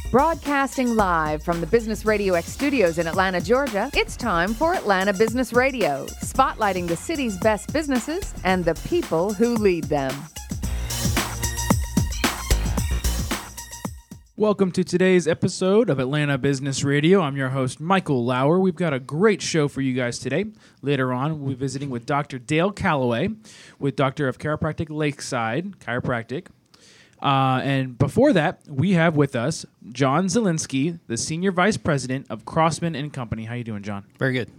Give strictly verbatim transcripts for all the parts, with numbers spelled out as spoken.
Broadcasting live from the Business Radio X studios in Atlanta, Georgia, it's time for Atlanta Business Radio, spotlighting the city's best businesses and the people who lead them. Welcome to today's episode of Atlanta Business Radio. I'm your host, Michael Lauer. We've got a great show for you guys today. Later on, we'll be visiting with Doctor Dale Calloway, with Doctor of Chiropractic Lakeside Chiropractic. Uh, and before that, we have with us John Zielinski, the Senior Vice President of Crossman and Company. How you doing, John? Very good.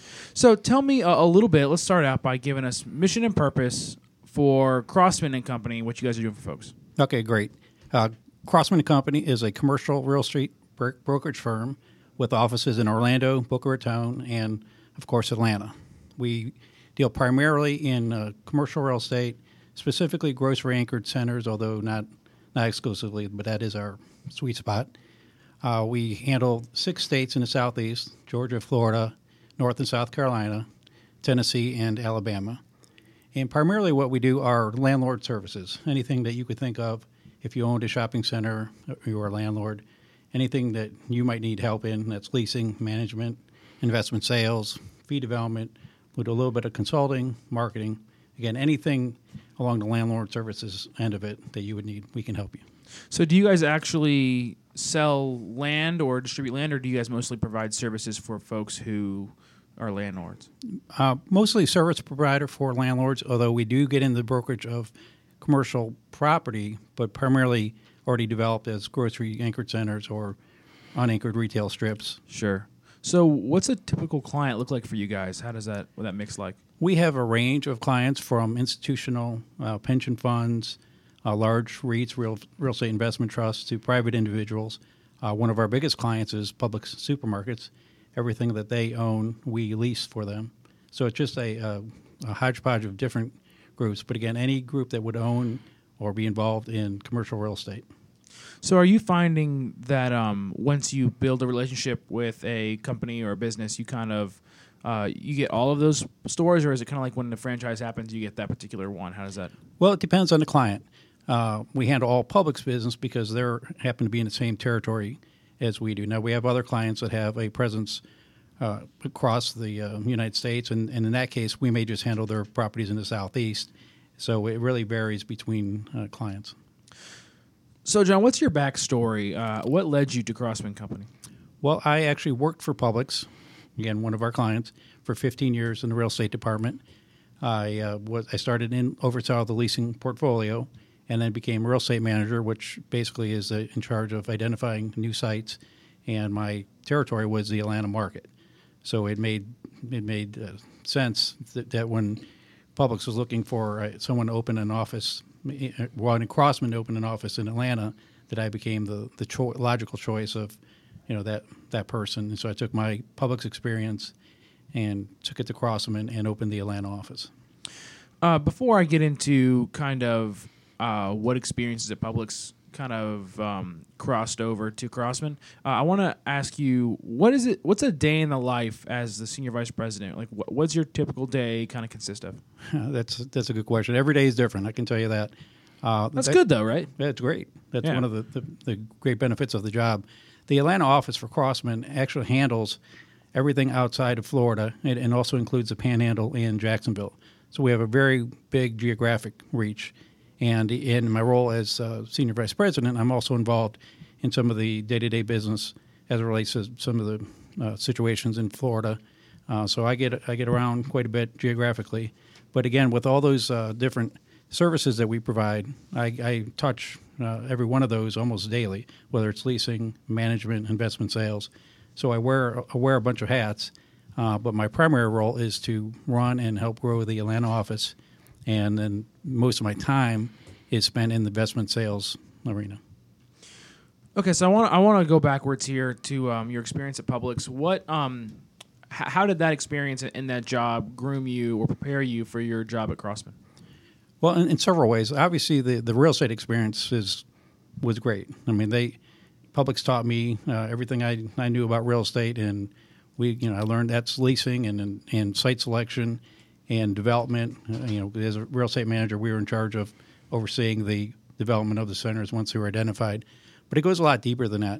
So tell me a, a little bit. Let's start out by giving us mission and purpose for Crossman and Company, what you guys are doing for folks. Okay, great. Uh, Crossman and Company is a commercial real estate bro- brokerage firm with offices in Orlando, Boca Raton, and, of course, Atlanta. We deal primarily in uh, commercial real estate, specifically grocery-anchored centers, although not not exclusively, but that is our sweet spot. Uh, we handle six states in the Southeast, Georgia, Florida, North and South Carolina, Tennessee, and Alabama. And primarily what we do are landlord services, anything that you could think of if you owned a shopping center, you are a landlord, anything that you might need help in, that's leasing, management, investment sales, fee development, with a little bit of consulting, marketing. Again, anything along the landlord services end of it that you would need, we can help you. So do you guys actually sell land or distribute land, or do you guys mostly provide services for folks who are landlords? Uh, mostly service provider for landlords, although we do get in the brokerage of commercial property, but primarily already developed as grocery-anchored centers or unanchored retail strips. Sure. So what's a typical client look like for you guys? How does that, what that mix like? We have a range of clients from institutional uh, pension funds, uh, large REITs, real, real estate investment trusts, to private individuals. Uh, one of our biggest clients is Publix supermarkets. Everything that they own, we lease for them. So it's just a, a, a hodgepodge of different groups. But again, any group that would own or be involved in commercial real estate. So are you finding that um, once you build a relationship with a company or a business, you kind of uh, you get all of those stores, or is it kind of like when the franchise happens, you get that particular one? How does that? Well, it depends on the client. Uh, we handle all Publix business because they happen to be in the same territory as we do. Now, we have other clients that have a presence uh, across the uh, United States, and, and in that case, we may just handle their properties in the Southeast. So it really varies between uh, clients. So, John, what's your backstory? Uh, what led you to Crossman Company? Well, I actually worked for Publix, again, one of our clients, for fifteen years in the real estate department. I uh, was I started in oversaw the leasing portfolio, and then became real estate manager, which basically is uh, in charge of identifying new sites. And my territory was the Atlanta market, so it made it made uh, sense that, that when Publix was looking for uh, someone to open an office, wanting Crossman to open an office in Atlanta, that I became the the cho- logical choice of, you know, that that person. And so I took my Publix experience and took it to Crossman and opened the Atlanta office. Uh, before I get into kind of uh, what experiences at Publix kind of um, crossed over to Crossman, uh, I want to ask you, what is it? What's a day in the life as the senior vice president? Like, wh- what's your typical day kind of consist of? That's that's a good question. Every day is different, I can tell you that. Uh, That's that, good, though, right? That's great. That's Yeah. one of the, the, the great benefits of the job. The Atlanta office for Crossman actually handles everything outside of Florida, and, and also includes the Panhandle and Jacksonville. So we have a very big geographic reach. And in my role as uh, senior vice president, I'm also involved in some of the day-to-day business as it relates to some of the uh, situations in Florida. Uh, so I get I get around quite a bit geographically. But again, with all those uh, different services that we provide, I, I touch uh, every one of those almost daily, whether it's leasing, management, investment sales. So I wear I wear a bunch of hats, uh, but my primary role is to run and help grow the Atlanta office, and then most of my time is spent in the investment sales arena. Okay, so I want I want to go backwards here to um, your experience at Publix. What, um, h- how did that experience in that job groom you or prepare you for your job at Crossman? Well, in, in several ways. Obviously, the, the real estate experience is was great. I mean, they Publix taught me uh, everything I, I knew about real estate, and we you know I learned that's leasing and and, and site selection and development. Uh, you know, as a real estate manager, we were in charge of overseeing the development of the centers once they were identified. But it goes a lot deeper than that.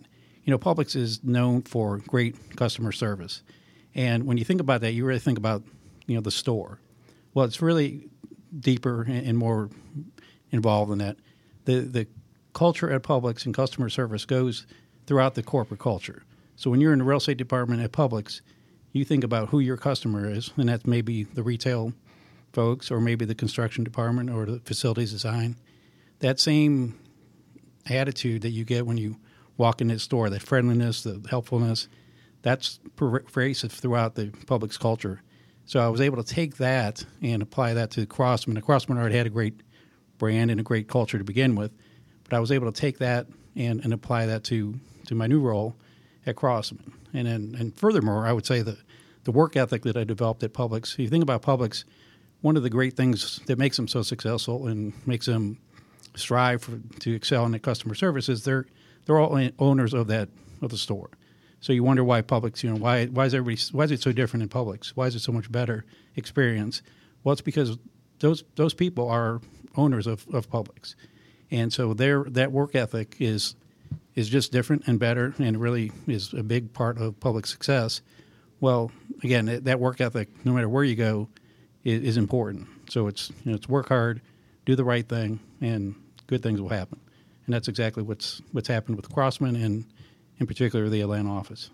you know, Publix is known for great customer service. And when you think about that, you really think about, you know, the store. Well, it's really deeper and more involved than that. The the culture at Publix and customer service goes throughout the corporate culture. So when you're in the real estate department at Publix, you think about who your customer is, and that's maybe the retail folks or maybe the construction department or the facilities design. That same attitude that you get when you walk in the store, that friendliness, the helpfulness, that's pervasive throughout the Publix culture. So I was able to take that and apply that to Crossman. The Crossman already had a great brand and a great culture to begin with, but I was able to take that and, and apply that to, to my new role at Crossman. And then, and furthermore, I would say that the work ethic that I developed at Publix, if you think about Publix, one of the great things that makes them so successful and makes them strive for, to excel in the customer service is they're they're all owners of that of the store. So you wonder why Publix, you know, why why is everybody why is it so different in Publix? Why is it so much better experience? Well, it's because those those people are owners of, of Publix, and so their that work ethic is is just different and better, and really is a big part of Publix success. Well, again, that work ethic, no matter where you go, is, is important. So it's you know it's work hard, do the right thing, and good things will happen. And that's exactly what's what's happened with Crossman and in particular the Atlanta office.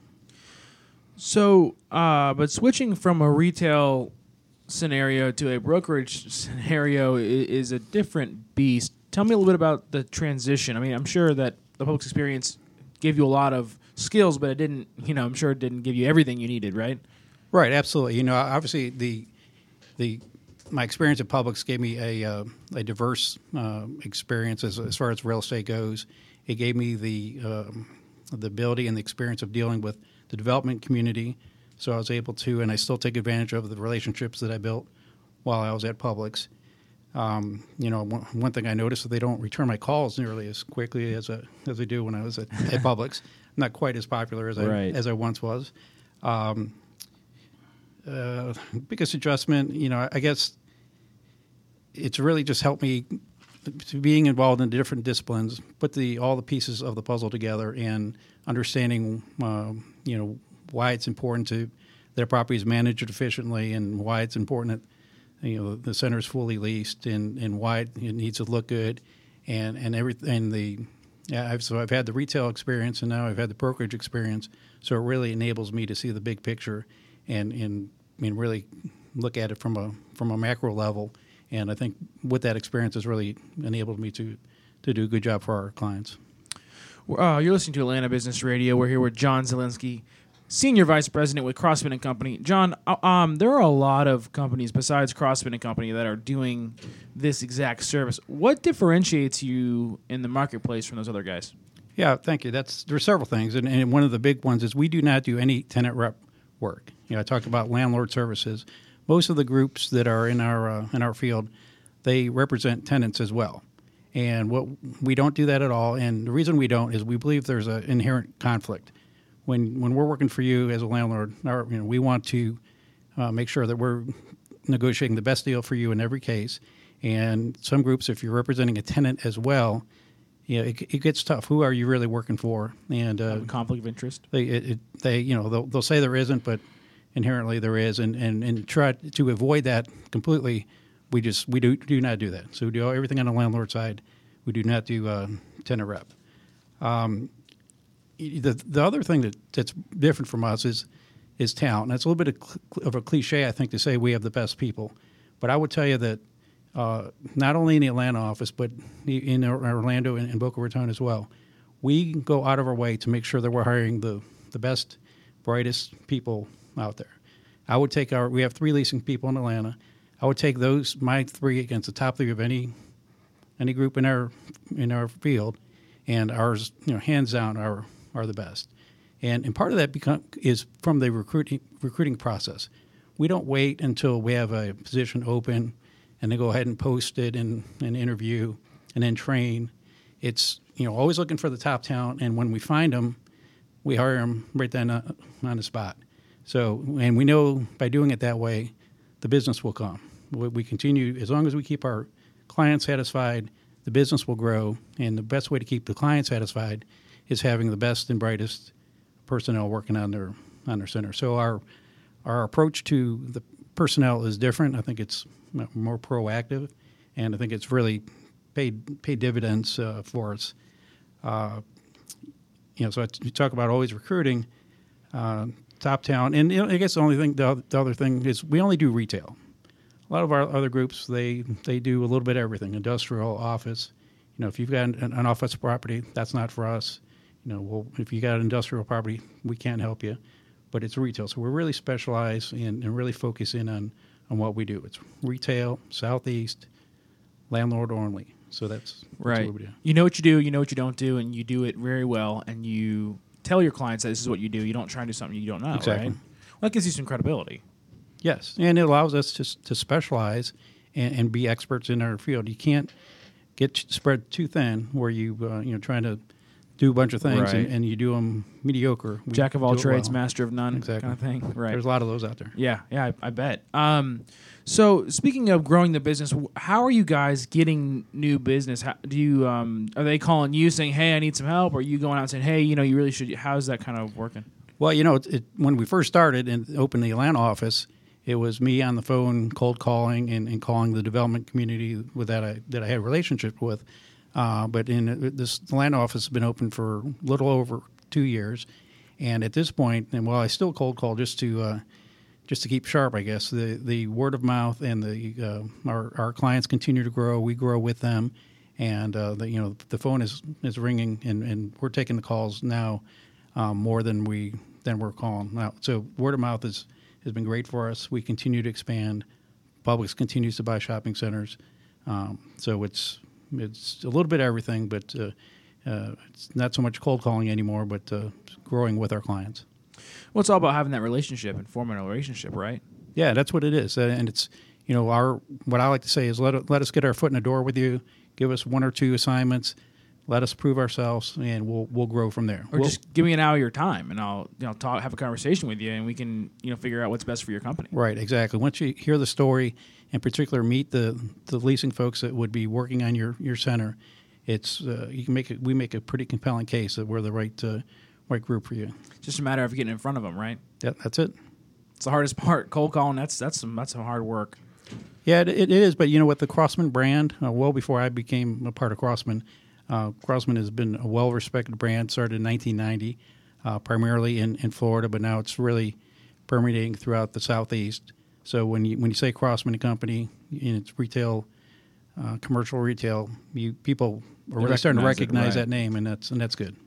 So, uh, but switching from a retail scenario to a brokerage scenario is, is a different beast. Tell me a little bit about the transition. I mean, I'm sure that the Publix experience gave you a lot of skills, but it didn't, you know, I'm sure it didn't give you everything you needed, right? Right, absolutely. You know, obviously the the my experience at Publix gave me a uh, a diverse uh, experience as as far as real estate goes. It gave me the um, the ability and the experience of dealing with the development community. So I was able to, and I still take advantage of the relationships that I built while I was at Publix. Um, you know, one, one thing I noticed is they don't return my calls nearly as quickly as a, as they do when I was at, at Publix. I'm not quite as popular as I right. as I once was. Um, uh, biggest adjustment, you know, I guess it's really just helped me to being involved in different disciplines, put the all the pieces of the puzzle together, and understanding, uh, you know, why it's important to their properties managed efficiently, and why it's important that you know the center is fully leased, and, and why it needs to look good, and and everything. The yeah, I've, so I've had the retail experience, and now I've had the brokerage experience. So it really enables me to see the big picture, and and I mean really look at it from a from a macro level. And I think with that experience has really enabled me to to do a good job for our clients. Uh, you're listening to Atlanta Business Radio. We're here with John Zielinski, Senior Vice President with Crossman and Company. John, um, there are a lot of companies besides Crossman and Company that are doing this exact service. What differentiates you in the marketplace from those other guys? Yeah, thank you. That's there are several things, and, and one of the big ones is we do not do any tenant rep work. You know, I talked about landlord services. Most of the groups that are in our uh, in our field, they represent tenants as well. And what we don't do that at all. And the reason we don't is we believe there's an inherent conflict. When when we're working for you as a landlord, our, you know, we want to uh, make sure that we're negotiating the best deal for you in every case. And some groups, if you're representing a tenant as well, you know, it, it gets tough. Who are you really working for? And uh, conflict of interest. They it, it, they you know they'll, they'll say there isn't, but inherently there is. And, and, and try to avoid that completely. We just we do do not do that. So we do everything on the landlord side. We do not do uh, tenant rep. Um, the the other thing that, that's different from us is is talent. And that's a little bit of, cl- of a cliche, I think, to say we have the best people. But I would tell you that uh, not only in the Atlanta office, but in Orlando and, and Boca Raton as well, we go out of our way to make sure that we're hiring the the best, brightest people out there. I would take our we have three leasing people in Atlanta. I would take those my three against the top three of any any group in our in our field, and ours, you know, hands down, are are the best. And and part of that become is from the recruiting recruiting process. We don't wait until we have a position open and then go ahead and post it and, and interview and then train. It's, you know, always looking for the top talent, and when we find them, we hire them right then uh, on the spot. So, and we know by doing it that way, the business will come. We continue, as long as we keep our clients satisfied, the business will grow. And the best way to keep the client satisfied is having the best and brightest personnel working on their on their center. So our our approach to the personnel is different. I think it's more proactive, and I think it's really paid paid dividends uh, for us. Uh, you know, so I, you talk about always recruiting uh, top talent, and you know, I guess the only thing, the, the other thing is we only do retail. A lot of our other groups, they they do a little bit of everything: industrial, office. You know, if you've got an, an office property, that's not for us. You know, well, if you got an industrial property, we can't help you. But it's retail, so we're really specialized in, and really focus in on, on what we do. It's retail, Southeast, landlord only. So that's, that's right. what we do. You know what you do, you know what you don't do, and you do it very well. And you tell your clients that this is what you do. You don't try and do something you don't know. Exactly. Right? Well, that gives you some credibility. Yes, and it allows us to to specialize and, and be experts in our field. You can't get spread too thin where you uh, you know trying to do a bunch of things right. and, and you do them mediocre. We Jack of all do it trades, well. master of none, Exactly. kind of thing. Right. There's a lot of those out there. Yeah, yeah, I, I bet. Um, so speaking of growing the business, wh- how are you guys getting new business? How, do you um, are they calling you saying, "Hey, I need some help"? Or are you going out and saying, "Hey, you know, you really should"? How's that kind of working? Well, you know, it, it, when we first started and opened the Atlanta office, it was me on the phone, cold calling and, and calling the development community with that I that I had a relationship with. Uh, but in this Atlanta office has been open for a little over two years, and at this point, and while I still cold call just to uh, just to keep sharp, I guess the, the word of mouth and the uh, our our clients continue to grow. We grow with them, and uh, the, you know the phone is, is ringing, and, and we're taking the calls now um, more than we than we're calling now. So word of mouth is has been great for us. We continue to expand. Publix continues to buy shopping centers, um, so it's. It's a little bit of everything, but uh, uh, it's not so much cold calling anymore, but uh, growing with our clients. Well, it's all about having that relationship and forming a relationship, right? Yeah, that's what it is. Uh, and it's, you know, our what I like to say is let, let us get our foot in the door with you, give us one or two assignments, let us prove ourselves, and we'll we'll grow from there. Or we'll, just give me an hour of your time, and I'll you know talk, have a conversation with you, and we can you know figure out what's best for your company. Right, exactly. Once you hear the story, in particular, meet the, the leasing folks that would be working on your, your center, it's uh, you can make it. We make a pretty compelling case that we're the right uh, right group for you. It's just a matter of getting in front of them, right? Yeah, that's it. It's the hardest part. Cold calling. That's that's some that's some hard work. Yeah, it, it is. But you know, with the Crossman brand, uh, well before I became a part of Crossman, uh, Crossman has been a well-respected brand. Started in nineteen ninety, uh, primarily in, in Florida, but now it's really permeating throughout the Southeast. So when you when you say Crossman and Company, and it's retail, uh, commercial retail, you people are really starting to recognize it, right. that name, and that's and that's good.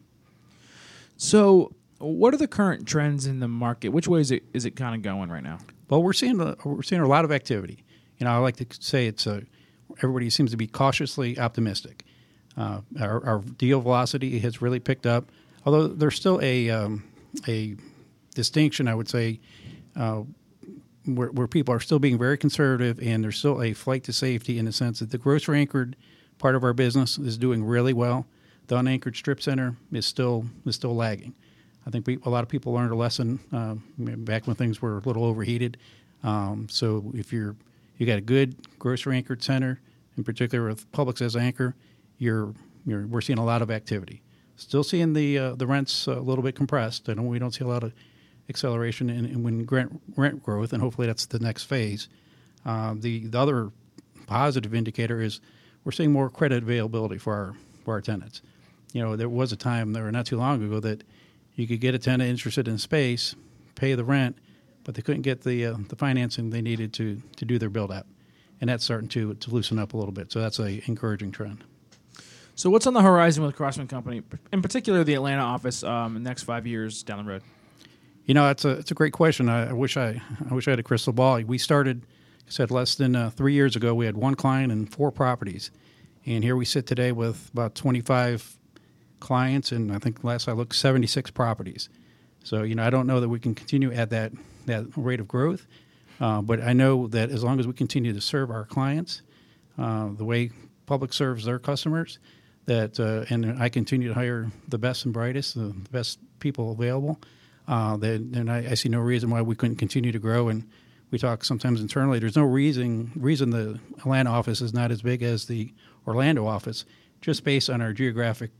So, what are the current trends in the market? Which way is it is it kind of going right now? Well, we're seeing a, we're seeing a lot of activity. You know, I like to say it's a everybody seems to be cautiously optimistic. Uh, our, our deal velocity has really picked up, although there's still a um, a distinction, I would say. Uh, Where, where people are still being very conservative, and there's still a flight to safety in the sense that the grocery-anchored part of our business is doing really well. The unanchored strip center is still is still lagging. I think we, a lot of people learned a lesson uh, back when things were a little overheated. Um, so if you're you got a good grocery-anchored center, in particular with Publix as anchor, you're you're we're seeing a lot of activity. Still seeing the uh, the rents a little bit compressed. I know we don't see a lot of acceleration in, in when rent, rent growth, and hopefully that's the next phase. Uh, the, the other positive indicator is we're seeing more credit availability for our for our tenants. You know, there was a time there not too long ago that you could get a tenant interested in space, pay the rent, but they couldn't get the uh, the financing they needed to to do their build out, and that's starting to to loosen up a little bit. So that's a encouraging trend. So what's on the horizon with Crossman Company, in particular the Atlanta office, um, in the next five years down the road? You know, it's a it's a great question. I, I wish I I wish I had a crystal ball. We started, I said, less than uh, three years ago. We had one client and four properties, and here we sit today with about twenty-five clients, and I think last I looked, seventy-six properties. So you know, I don't know that we can continue at that that rate of growth, uh, but I know that as long as we continue to serve our clients uh, the way Publix serves their customers, that uh, and I continue to hire the best and brightest, the best people available. Uh, then, then I, I see no reason why we couldn't continue to grow. And we talk sometimes internally. There's no reason reason the Atlanta office is not as big as the Orlando office, just based on our geographic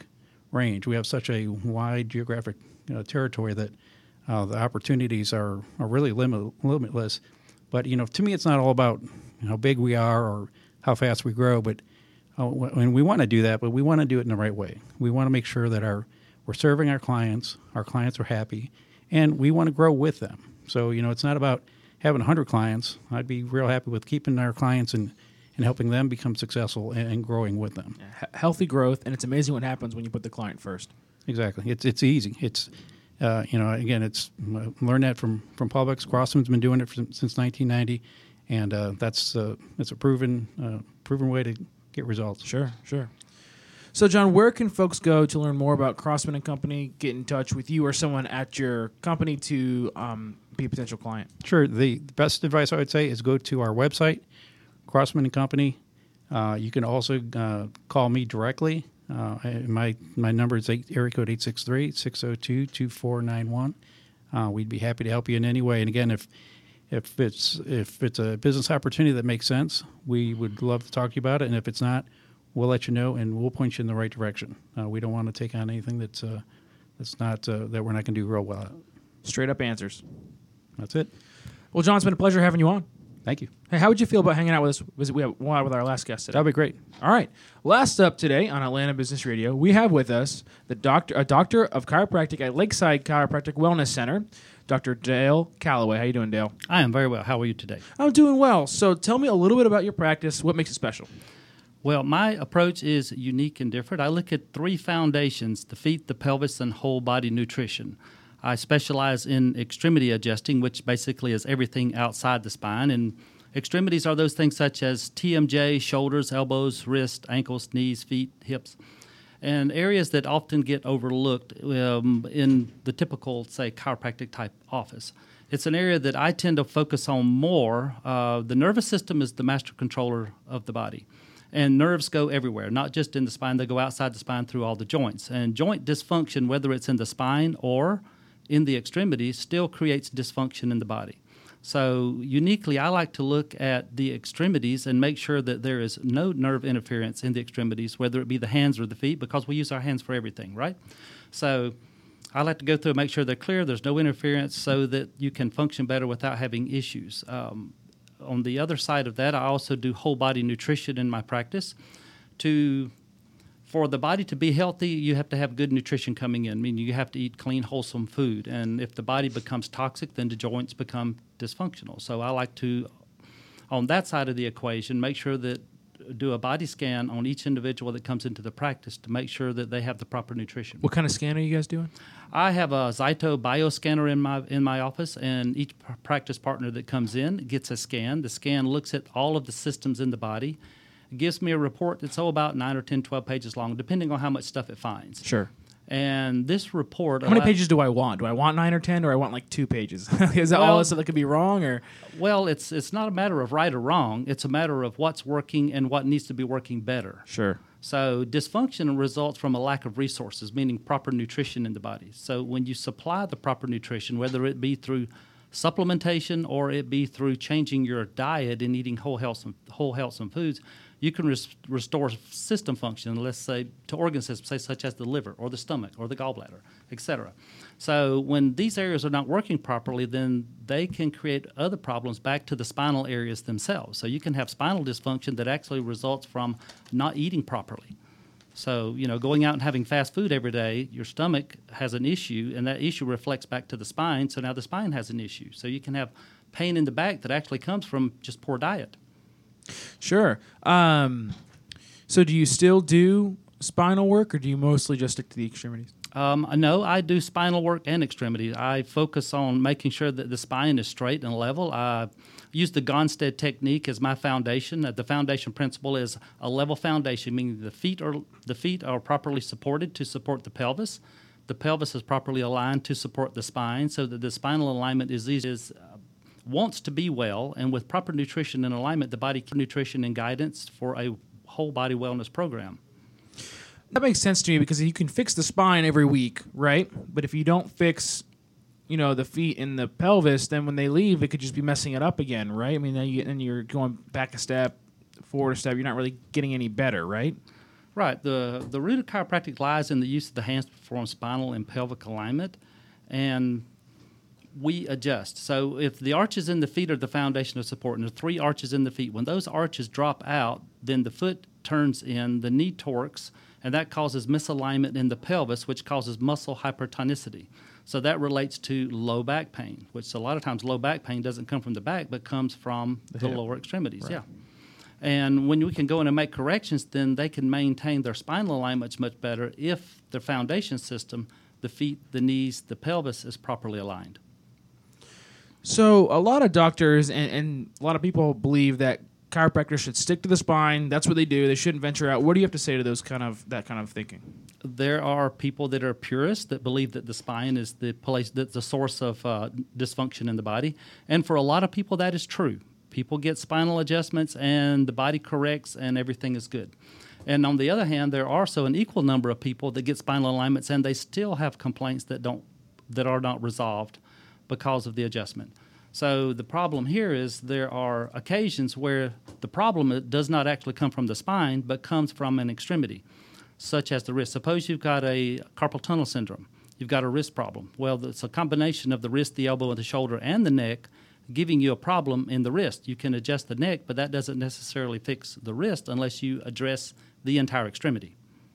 range. We have such a wide geographic uh, territory that uh, the opportunities are, are really limit, limitless. But, you know, to me, it's not all about how big we are or how fast we grow, but uh, and we want to do that, but we want to do it in the right way. We want to make sure that our we're serving our clients, our clients are happy, and we want to grow with them. So, you know, it's not about having one hundred clients. I'd be real happy with keeping our clients and, and helping them become successful and, and growing with them. H- healthy growth, and it's amazing what happens when you put the client first. Exactly. It's it's easy. It's, uh, you know, again, it's uh, learned that from, from Publix. Crossman's been doing it for, since nineteen ninety, and uh, that's uh, it's a proven uh, proven way to get results. Sure, sure. So, John, where can folks go to learn more about Crossman and Company, get in touch with you or someone at your company to um, be a potential client? Sure. The best advice I would say is go to our website, Crossman and Company. Uh, you can also uh, call me directly. Uh, my my number is eight, area code eight six three, six zero two, two four nine one. Uh, we'd be happy to help you in any way. And again, if if it's if it's a business opportunity that makes sense, we would love to talk to you about it. And if it's not, we'll let you know, and we'll point you in the right direction. Uh, we don't want to take on anything that's uh, that's not uh, that we're not going to do real well at. Straight up answers. That's it. Well, John, it's been a pleasure having you on. Thank you. Hey, how would you feel about hanging out with us? Visit we have one with our last guest today. That'll be great. All right. Last up today on Atlanta Business Radio, we have with us the doctor, a doctor of chiropractic at Lakeside Chiropractic Wellness Center, Doctor Dale Calloway. How you doing, Dale? I am very well. How are you today? I'm doing well. So tell me a little bit about your practice. What makes it special? Well, my approach is unique and different. I look at three foundations: the feet, the pelvis, and whole body nutrition. I specialize in extremity adjusting, which basically is everything outside the spine. And extremities are those things such as T M J, shoulders, elbows, wrists, ankles, knees, feet, hips, and areas that often get overlooked um, in the typical, say, chiropractic type office. It's an area that I tend to focus on more. Uh, the nervous system is the master controller of the body. And nerves go everywhere, not just in the spine. They go outside the spine through all the joints. And joint dysfunction, whether it's in the spine or in the extremities, still creates dysfunction in the body. So uniquely, I like to look at the extremities and make sure that there is no nerve interference in the extremities, whether it be the hands or the feet, because we use our hands for everything, right? So I like to go through and make sure they're clear, there's no interference, so that you can function better without having issues. Um, on the other side of that, I also do whole body nutrition in my practice. To For the body to be healthy, you have to have good nutrition coming in. I mean, you have to eat clean, wholesome food. And if the body becomes toxic, then the joints become dysfunctional. So I like to, on that side of the equation, make sure that do a body scan on each individual that comes into the practice to make sure that they have the proper nutrition. What kind of scan are you guys doing? I have a Zyto bioscanner in my in my office, and each pr- practice partner that comes in gets a scan. The scan looks at all of the systems in the body. It gives me a report that's oh, about nine or ten, twelve pages long, depending on how much stuff it finds. Sure. And this report... How many allow- pages do I want? Do I want nine or ten, or I want like two pages? Is that Well- all this that could be wrong, or? Well, it's it's not a matter of right or wrong. It's a matter of what's working and what needs to be working better. Sure. So dysfunction results from a lack of resources, meaning proper nutrition in the body. So when you supply the proper nutrition, whether it be through supplementation or it be through changing your diet and eating whole health whole healthsome foods, you can res- restore system function, let's say, to organ systems, say, such as the liver or the stomach or the gallbladder, et cetera. So when these areas are not working properly, then they can create other problems back to the spinal areas themselves. So you can have spinal dysfunction that actually results from not eating properly. So, you know, going out and having fast food every day, your stomach has an issue, and that issue reflects back to the spine, so now the spine has an issue. So you can have pain in the back that actually comes from just poor diet. Sure. Um, so do you still do spinal work, or do you mostly just stick to the extremities? Um, no, I do spinal work and extremities. I focus on making sure that the spine is straight and level. I use the Gonstead technique as my foundation. Uh, the foundation principle is a level foundation, meaning the feet are the feet are properly supported to support the pelvis. The pelvis is properly aligned to support the spine, so that the spinal alignment is easy. Is uh, wants to be well, and with proper nutrition and alignment, the body can nutrition and guidance for a whole body wellness program. That makes sense to me, because you can fix the spine every week, right? But if you don't fix, you know, the feet and the pelvis, then when they leave, it could just be messing it up again, right? I mean, then, you, then you're going back a step, forward a step. You're not really getting any better, right? Right. The, the root of chiropractic lies in the use of the hands to perform spinal and pelvic alignment, and we adjust. So if the arches in the feet are the foundation of support, and there are three arches in the feet, when those arches drop out, then the foot turns in, the knee torques, and that causes misalignment in the pelvis, which causes muscle hypertonicity. So that relates to low back pain, which a lot of times low back pain doesn't come from the back, but comes from the, the lower extremities. Right. Yeah. And when we can go in and make corrections, then they can maintain their spinal alignments much better if their foundation system, the feet, the knees, the pelvis, is properly aligned. So a lot of doctors and, and a lot of people believe that chiropractors should stick to the spine. That's what they do. They shouldn't venture out. What do you have to say to those kind of that kind of thinking? There are people that are purists that believe that the spine is the place, that's the source of uh, dysfunction in the body. And for a lot of people, that is true. People get spinal adjustments and the body corrects and everything is good. And on the other hand, there are also an equal number of people that get spinal alignments and they still have complaints that don't that are not resolved because of the adjustment. So the problem here is there are occasions where the problem does not actually come from the spine, but comes from an extremity, such as the wrist. Suppose you've got a carpal tunnel syndrome. You've got a wrist problem. Well, it's a combination of the wrist, the elbow, and the shoulder, and the neck, giving you a problem in the wrist. You can adjust the neck, but that doesn't necessarily fix the wrist unless you address the entire extremity.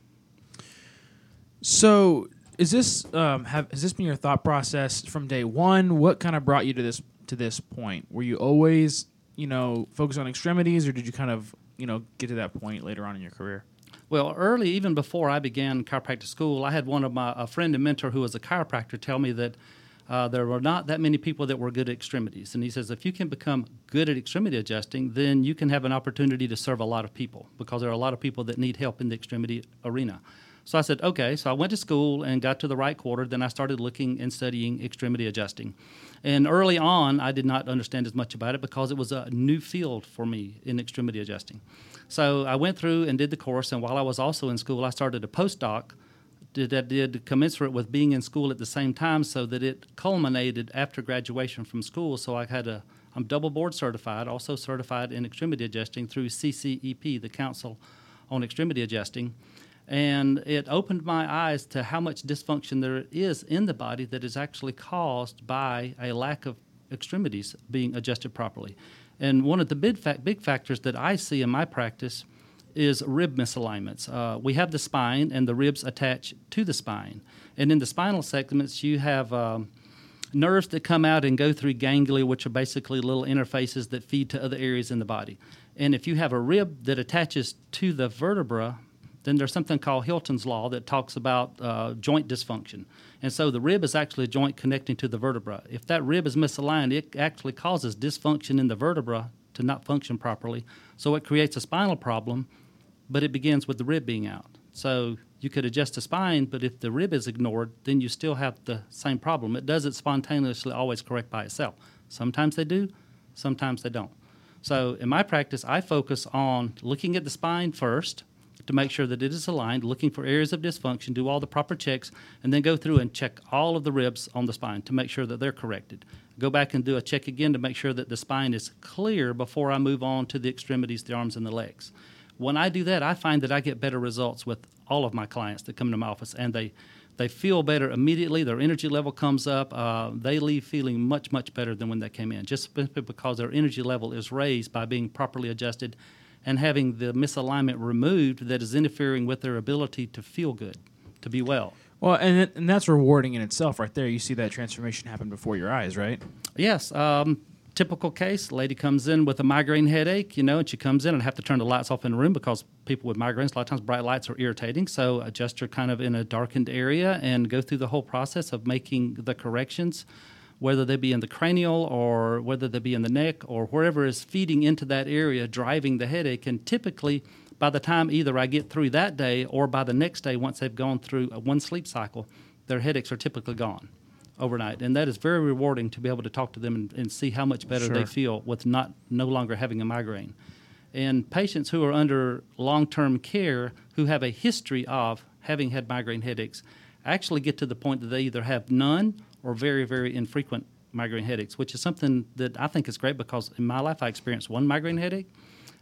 So is this um, have has this been your thought process from day one? What kind of brought you to this to this point? Were you always, you know, focused on extremities, or did you kind of, you know, get to that point later on in your career? Well, early, even before I began chiropractic school, I had one of my a friend and mentor who was a chiropractor tell me that uh, there were not that many people that were good at extremities. And he says, if you can become good at extremity adjusting, then you can have an opportunity to serve a lot of people, because there are a lot of people that need help in the extremity arena. So I said, okay. So I went to school and got to the right quarter. Then I started looking and studying extremity adjusting. And early on, I did not understand as much about it because it was a new field for me in extremity adjusting. So I went through and did the course, and while I was also in school, I started a postdoc that did commensurate with being in school at the same time, so that it culminated after graduation from school. So I had a, I'm double board certified, also certified in extremity adjusting through C C E P, the Council on Extremity Adjusting. And it opened my eyes to how much dysfunction there is in the body that is actually caused by a lack of extremities being adjusted properly. And one of the big, fa- big factors that I see in my practice is rib misalignments. Uh, we have the spine, and the ribs attach to the spine. And in the spinal segments, you have um, nerves that come out and go through ganglia, which are basically little interfaces that feed to other areas in the body. And if you have a rib that attaches to the vertebra, then there's something called Hilton's Law that talks about uh, joint dysfunction. And so the rib is actually a joint connecting to the vertebra. If that rib is misaligned, it actually causes dysfunction in the vertebra to not function properly. So it creates a spinal problem, but it begins with the rib being out. So you could adjust the spine, but if the rib is ignored, then you still have the same problem. It doesn't spontaneously always correct by itself. Sometimes they do, sometimes they don't. So in my practice, I focus on looking at the spine first, to make sure that it is aligned, looking for areas of dysfunction, do all the proper checks, and then go through and check all of the ribs on the spine to make sure that they're corrected. Go back and do a check again to make sure that the spine is clear before I move on to the extremities, the arms, and the legs. When I do that, I find that I get better results with all of my clients that come to my office, and they, they feel better immediately. Their energy level comes up. Uh, they leave feeling much, much better than when they came in, just because their energy level is raised by being properly adjusted and having the misalignment removed that is interfering with their ability to feel good, to be well. Well, and it, and that's rewarding in itself right there. You see that transformation happen before your eyes, right? Yes. Um, typical case, lady comes in with a migraine headache, you know, and she comes in and I have to turn the lights off in the room because people with migraines, a lot of times bright lights are irritating. So adjust her kind of in a darkened area and go through the whole process of making the corrections, whether they be in the cranial or whether they be in the neck or wherever is feeding into that area, driving the headache. And typically, by the time either I get through that day or by the next day, once they've gone through one sleep cycle, their headaches are typically gone overnight. And that is very rewarding to be able to talk to them and, and see how much better Sure. they feel with not no longer having a migraine. And patients who are under long-term care who have a history of having had migraine headaches actually get to the point that they either have none or very, very infrequent migraine headaches, which is something that I think is great because in my life I experienced one migraine headache.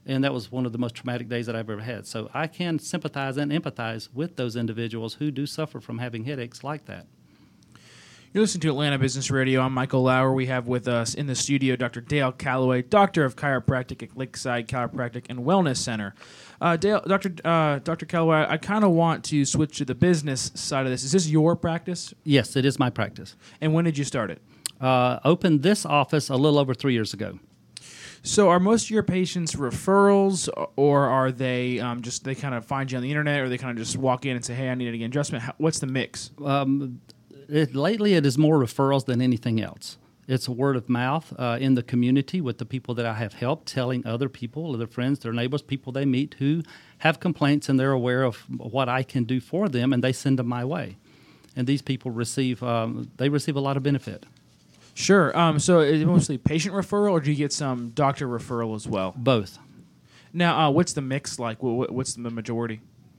And that was one of the most traumatic days that I've ever had. So I can sympathize and empathize with those individuals who do suffer from having headaches like that. You're listening to Atlanta Business Radio. I'm Michael Lauer. We have with us in the studio Doctor Dale Calloway, Doctor of Chiropractic at Lakeside Chiropractic and Wellness Center. Uh, Dale, Doctor Uh, Doctor Calloway, I kind of want to switch to the business side of this. Is this your practice? Yes, it is my practice. And when did you start it? Uh, opened this office a little over three years ago. So are most of your patients referrals, or are they um, just they kind of find you on the internet, or they kind of just walk in and say, hey, I need an adjustment? How, what's the mix? Um, it, lately, it is more referrals than anything else. It's word of mouth uh, in the community with the people that I have helped, telling other people, their friends, their neighbors, people they meet who have complaints, and they're aware of what I can do for them, and they send them my way. And these people receive um, they receive a lot of benefit. Sure. Um, so is it mostly patient referral, or do you get some doctor referral as well? Both. Now, uh, what's the mix like? What, what's the majority?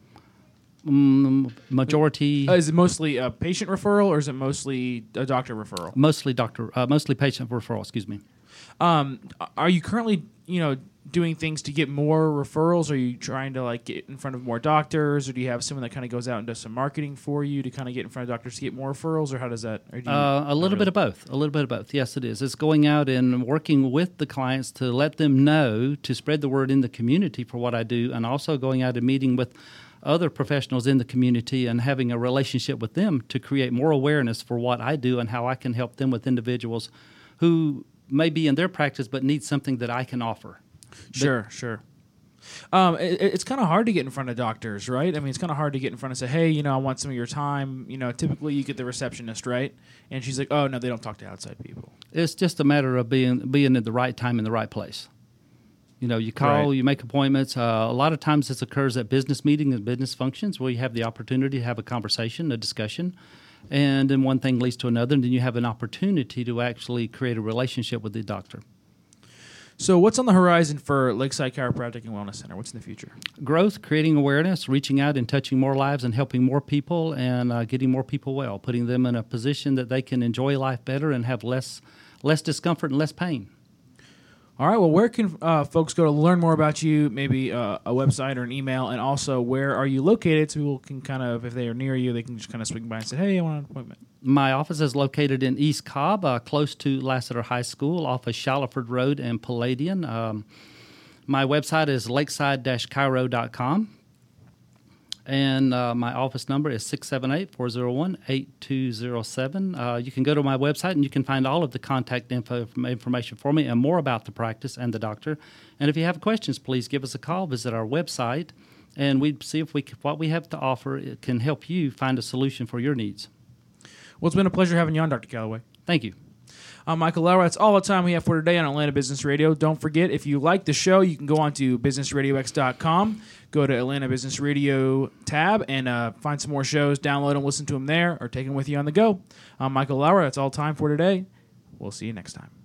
Um, majority. Uh, is it mostly a patient referral, or is it mostly a doctor referral? Mostly doctor. Uh, mostly patient referral. Excuse me. Um, are you currently, you know, doing things to get more referrals? Are you trying to like get in front of more doctors, or do you have someone that kind of goes out and does some marketing for you to kind of get in front of doctors to get more referrals, or how does that? Or do you, uh, a little really? bit of both. A little bit of both. Yes, it is. It's going out and working with the clients to let them know, to spread the word in the community for what I do, and also going out and meeting with other professionals in the community and having a relationship with them to create more awareness for what I do and how I can help them with individuals who may be in their practice but need something that I can offer. Sure, but, sure. Um, it, it's kind of hard to get in front of doctors, right? I mean, it's kind of hard to get in front and say, hey, you know, I want some of your time. You know, typically you get the receptionist, right? And she's like, oh, no, they don't talk to outside people. It's just a matter of being being at the right time in the right place. You know, you call, Right. you make appointments. Uh, a lot of times this occurs at business meetings and business functions where you have the opportunity to have a conversation, a discussion, and then one thing leads to another, and then you have an opportunity to actually create a relationship with the doctor. So what's on the horizon for Lakeside Chiropractic and Wellness Center? What's in the future? Growth, creating awareness, reaching out and touching more lives and helping more people and uh, getting more people well, putting them in a position that they can enjoy life better and have less less discomfort and less pain. All right. Well, where can uh, folks go to learn more about you? Maybe uh, a website or an email, and also where are you located? So people can kind of, if they are near you, they can just kind of swing by and say, "Hey, I want an appointment." My office is located in East Cobb, uh, close to Lassiter High School, off of Shallowford Road and Palladian. Um, my website is lakeside dash chiro dot com. And uh, my office number is six seven eight, four zero one, eight two zero seven. Uh, you can go to my website and you can find all of the contact info information for me and more about the practice and the doctor. And if you have questions, please give us a call. Visit our website, and we see if we what we have to offer it can help you find a solution for your needs. Well, it's been a pleasure having you on, Doctor Calloway. Thank you. I'm Michael Lauer. That's all the time we have for today on Atlanta Business Radio. Don't forget, if you like the show, you can go on to business radio x dot com, go to Atlanta Business Radio tab, and uh, find some more shows, download them, listen to them there, or take them with you on the go. I'm Michael Lauer. That's all time for today. We'll see you next time.